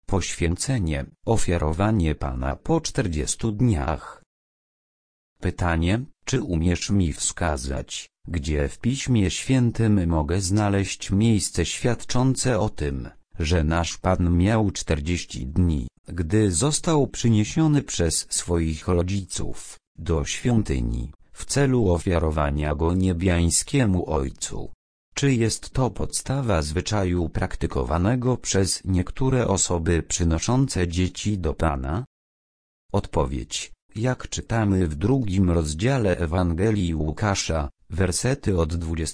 Poświęcenie, ofiarowanie Pana po 40 dniach. Pytanie, czy umiesz mi wskazać, gdzie w Piśmie Świętym mogę znaleźć miejsce świadczące o tym, że nasz Pan miał 40 dni, gdy został przyniesiony przez swoich rodziców do świątyni, w celu ofiarowania go niebiańskiemu Ojcu? Czy jest to podstawa zwyczaju praktykowanego przez niektóre osoby przynoszące dzieci do Pana? Odpowiedź. Jak czytamy w 2 rozdziale Ewangelii Łukasza, wersety od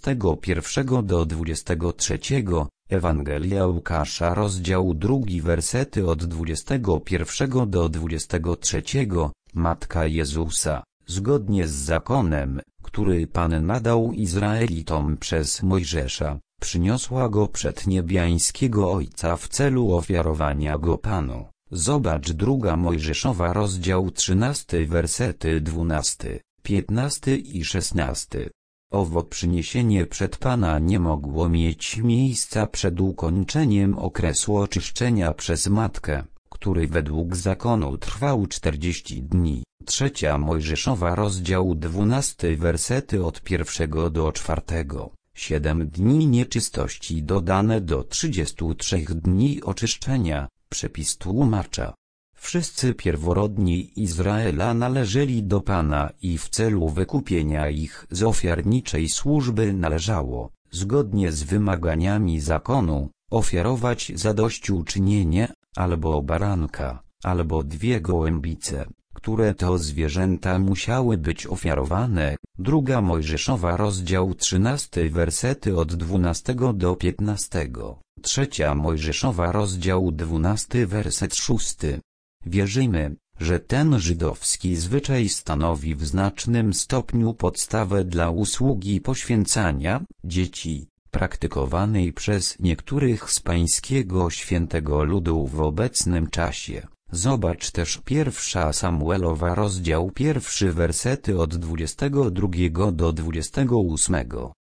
21 do 23, Ewangelia Łukasza rozdział 2 wersety od 21 do 23, Matka Jezusa, zgodnie z zakonem, który Pan nadał Izraelitom przez Mojżesza, przyniosła go przed niebiańskiego Ojca w celu ofiarowania go Panu. Zobacz 2 Mojżeszowa rozdział 13 wersety 12, 15 i 16. Owo przyniesienie przed Pana nie mogło mieć miejsca przed ukończeniem okresu oczyszczenia przez matkę, który według zakonu trwał 40 dni. 3 Mojżeszowa rozdział 12 wersety od 1 do 4. 7 dni nieczystości dodane do 33 dni oczyszczenia. Przepis tłumacza. Wszyscy pierworodni Izraela należeli do Pana i w celu wykupienia ich z ofiarniczej służby należało, zgodnie z wymaganiami zakonu, ofiarować zadośćuczynienie, albo baranka, albo 2 gołębice, które to zwierzęta musiały być ofiarowane. 2 Mojżeszowa rozdział 13 wersety od 12 do 15. 3 Mojżeszowa rozdział 12 werset 6. Wierzymy, że ten żydowski zwyczaj stanowi w znacznym stopniu podstawę dla usługi poświęcania dzieci, praktykowanej przez niektórych z pańskiego świętego ludu w obecnym czasie. Zobacz też 1 Samuelowa rozdział 1 wersety od 22 do 28.